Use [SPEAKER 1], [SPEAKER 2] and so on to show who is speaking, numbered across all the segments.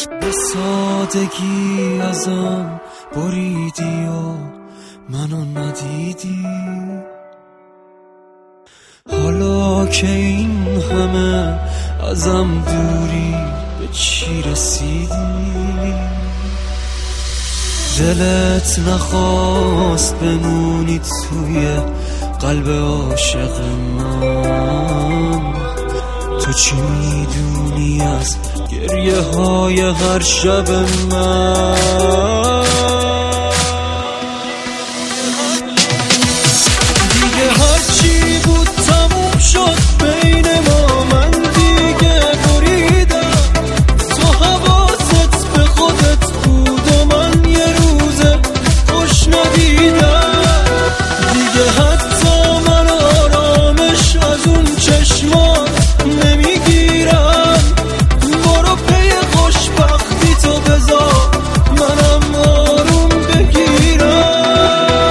[SPEAKER 1] به سادگی ازم بریدی و منو ندیدی. حالا که این همه ازم دوری به چی رسیدی؟ دلت نخواست بمونی توی قلب عاشق من. تو چی میدونی از گریه های هر شب من؟ دیگه هرچی بود تموم شد بین ما، من دیگه بریدم. تو حواست به خودت بود و من یه روز خوش ندیدم. دیگه حتی من آرامش از اون چشمات نمیگیرم. برو پی خوشبختی تو بذار منم آروم بگیرم.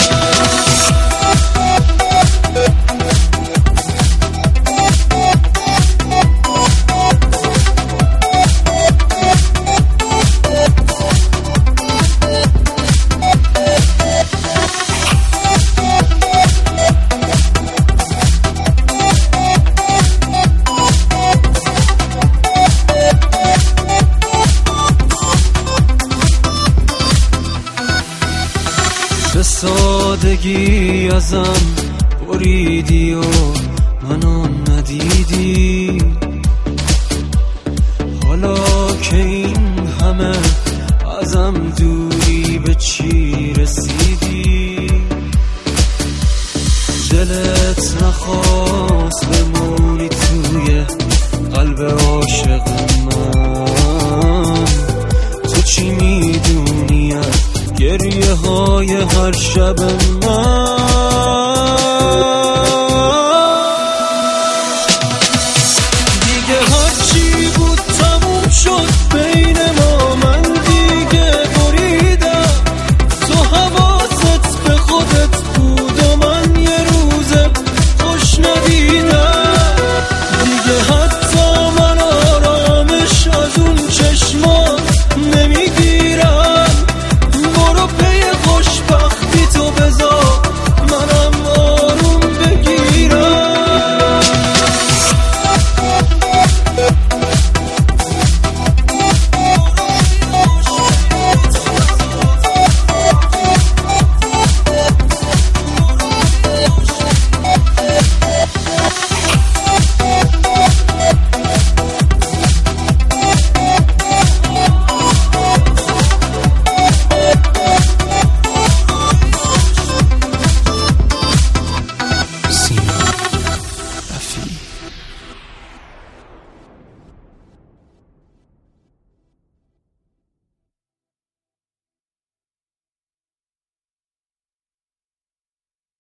[SPEAKER 1] به سادگی ازم بریدی و منو ندیدی. حالا که این همه ازم دوری به چی رسیدی؟ دلت نخواست بمونی توی قلب عاشق من. تو چی میدونی از گریه های هر شب من؟